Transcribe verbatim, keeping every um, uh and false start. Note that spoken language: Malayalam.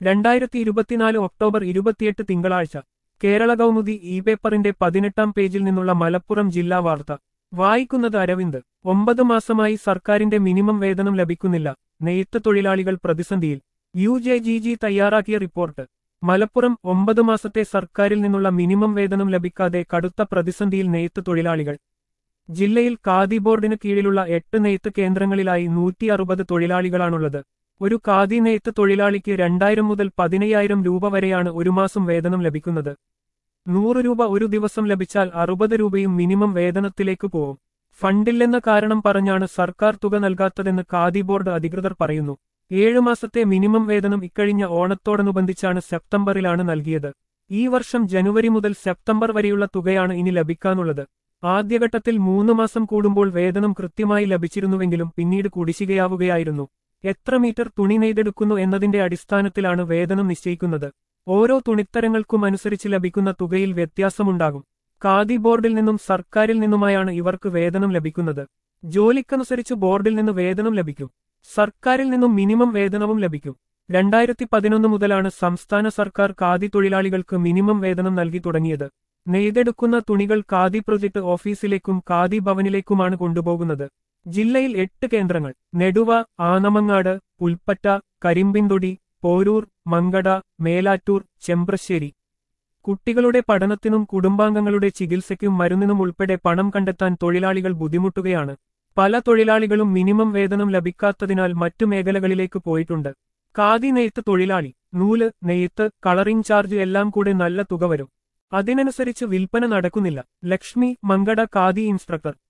രണ്ടായിരത്തി ഇരുപത്തിനാല് ഒക്ടോബർ ഇരുപത്തിയെട്ട് തിങ്കളാഴ്ച കേരള കൗമുദി ഇ പേപ്പറിന്റെ പതിനെട്ടാം പേജിൽ നിന്നുള്ള മലപ്പുറം ജില്ലാ വാർത്ത വായിക്കുന്നത് അരവിന്ദ്. ഒമ്പത് മാസമായി സർക്കാരിന്റെ മിനിമം വേതനം ലഭിക്കുന്നില്ല, നെയ്ത്ത് തൊഴിലാളികൾ പ്രതിസന്ധിയിൽ. യു ജെ ജി ജി തയ്യാറാക്കിയ റിപ്പോർട്ട്. മലപ്പുറം. ഒമ്പത് മാസത്തെ സർക്കാരിൽ നിന്നുള്ള മിനിമം വേതനം ലഭിക്കാതെ കടുത്ത പ്രതിസന്ധിയിൽ നെയ്ത്ത് തൊഴിലാളികൾ. ജില്ലയിൽ ഖാദി ബോർഡിന് കീഴിലുള്ള എട്ട് നെയ്ത്ത് കേന്ദ്രങ്ങളിലായി നൂറ്റി അറുപത് തൊഴിലാളികളാണുള്ളത്. ഒരു ഖാദി നെയ്ത്ത് തൊഴിലാളിക്ക് രണ്ടായിരം മുതൽ പതിനയ്യായിരം രൂപ വരെയാണ് ഒരു മാസം വേതനം ലഭിക്കുന്നത്. നൂറ് രൂപ ഒരു ദിവസം ലഭിച്ചാൽ അറുപത് രൂപയും മിനിമം വേതനത്തിലേക്ക് പോവും. ഫണ്ടില്ലെന്ന കാരണം പറഞ്ഞാണ് സർക്കാർ തുക നൽകാത്തതെന്ന് ഖാദി ബോർഡ് അധികൃതർ പറയുന്നു. ഏഴു മാസത്തെ മിനിമം വേതനം ഇക്കഴിഞ്ഞ ഓണത്തോടനുബന്ധിച്ചാണ് സെപ്റ്റംബറിലാണ് നൽകിയത്. ഈ വർഷം ജനുവരി മുതൽ സെപ്റ്റംബർ വരെയുള്ള തുകയാണ് ഇനി ലഭിക്കാനുള്ളത്. ആദ്യഘട്ടത്തിൽ മൂന്ന് മാസം കൂടുമ്പോൾ വേതനം കൃത്യമായി ലഭിച്ചിരുന്നുവെങ്കിലും പിന്നീട് കുടിശ്ശികയാവുകയായിരുന്നു. എത്ര മീറ്റർ തുണി നെയ്തെടുക്കുന്നു എന്നതിന്റെ അടിസ്ഥാനത്തിലാണ് വേതനം നിശ്ചയിക്കുന്നത്. ഓരോ തുണിത്തരങ്ങൾക്കും അനുസരിച്ച് ലഭിക്കുന്ന തുകയിൽ വ്യത്യാസമുണ്ടാകും. ഖാദി ബോർഡിൽ നിന്നും സർക്കാരിൽ നിന്നുമായാണ് ഇവർക്ക് വേതനം ലഭിക്കുന്നത്. ജോലിക്കനുസരിച്ച് ബോർഡിൽ നിന്ന് വേതനം ലഭിക്കും. സർക്കാരിൽ നിന്നും മിനിമം വേതനവും ലഭിക്കും. രണ്ടായിരത്തി പതിനൊന്ന് മുതലാണ് സംസ്ഥാന സർക്കാർ ഖാദി തൊഴിലാളികൾക്ക് മിനിമം വേതനം നൽകി തുടങ്ങിയത്. നെയ്തെടുക്കുന്ന തുണികൾ ഖാദി പ്രൊജക്ട് ഓഫീസിലേക്കും ഖാദി ഭവനിലേക്കുമാണ് കൊണ്ടുപോകുന്നത്. ജില്ലയിൽ എട്ട് കേന്ദ്രങ്ങൾ: നെടുവ, ആനമങ്ങാട്, പുൽപ്പറ്റ, കരിമ്പിൻതൊടി, പോരൂർ, മങ്കട, മേലാറ്റൂർ, ചെമ്പ്രശ്ശേരി. കുട്ടികളുടെ പഠനത്തിനും കുടുംബാംഗങ്ങളുടെ ചികിത്സയ്ക്കും മരുന്നിനും ഉൾപ്പെടെ പണം കണ്ടെത്താൻ തൊഴിലാളികൾ ബുദ്ധിമുട്ടുകയാണ്. പല തൊഴിലാളികളും മിനിമം വേതനം ലഭിക്കാത്തതിനാൽ മറ്റു മേഖലകളിലേക്ക് പോയിട്ടുണ്ട്. ഖാദി നെയ്ത്ത് തൊഴിലാളി. നൂല്, നെയ്ത്ത്, കളറിംഗ് ചാർജ് എല്ലാം കൂടെ നല്ല തുക വരും. അതിനനുസരിച്ച് വിൽപ്പന നടക്കുന്നില്ല. ലക്ഷ്മി, മങ്കട ഖാദി ഇൻസ്ട്രക്ടർ.